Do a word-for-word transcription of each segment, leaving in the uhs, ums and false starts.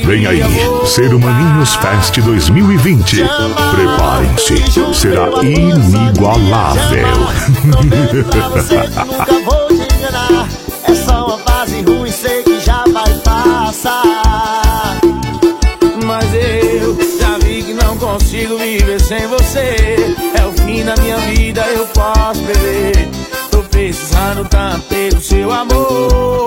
Vem aí, Ser Humaninhos Fest dois mil e vinte. Preparem-se, será inigualável. Pra você que nunca vou te enganar. É só uma fase ruim, sei que já vai passar. Mas eu já vi que não consigo viver sem você. É o fim da minha vida, eu posso beber. Tô precisando tanto ter o seu amor.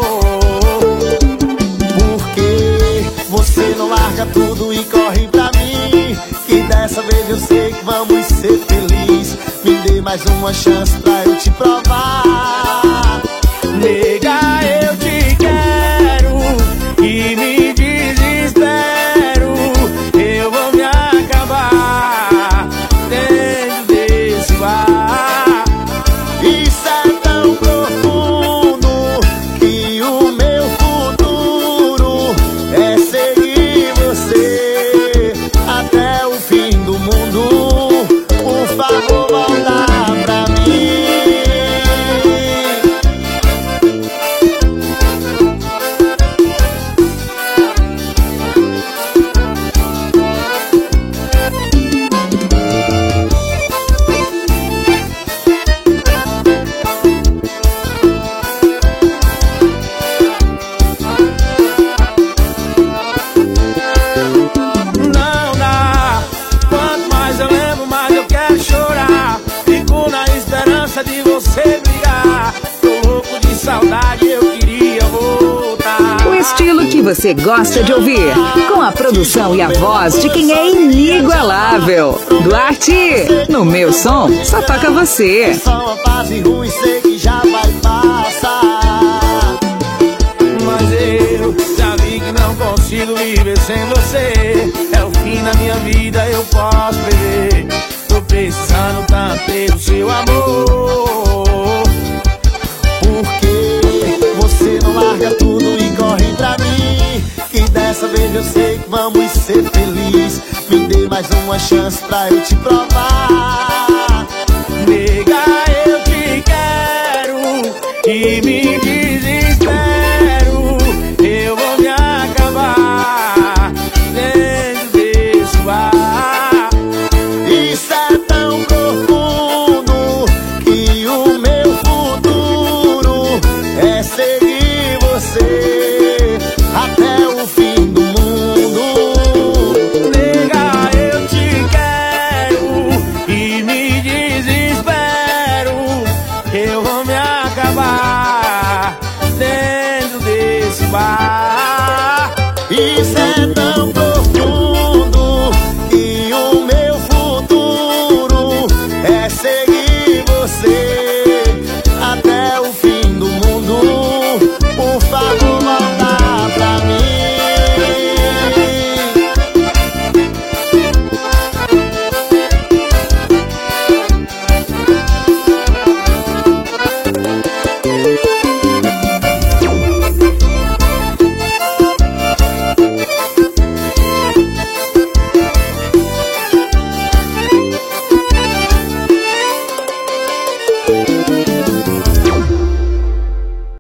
Porque você não larga tudo e corre pra mim, que dessa vez eu sei que vamos ser felizes. Me dê mais uma chance pra eu te provar. Nega, eu te quero e me desespero. Eu vou me acabar dentro desse bar. Isso é tão profundo que o meu futuro é seguir você até o fim do mundo. Por favor, volta pra mim. Não dá, quanto mais eu lembro, mais eu quero chorar. Fico na esperança de você brigar. Tô louco de saudade, eu queria voltar. O estilo que você gosta de ouvir, com a produção e a voz de quem é inigualável. Duarte, no meu som, só toca você. É só uma fase ruim, sei que já vai passar. Mas eu já vi que não consigo viver sem você. É o fim da minha vida, eu posso beber. Tô precisando tanto ter o seu amor. Porque você não larga tudo e corre pra mim, que dessa vez eu sei que vamos ser felizes. Me dê mais uma chance pra eu te provar. Nega, eu te quero e me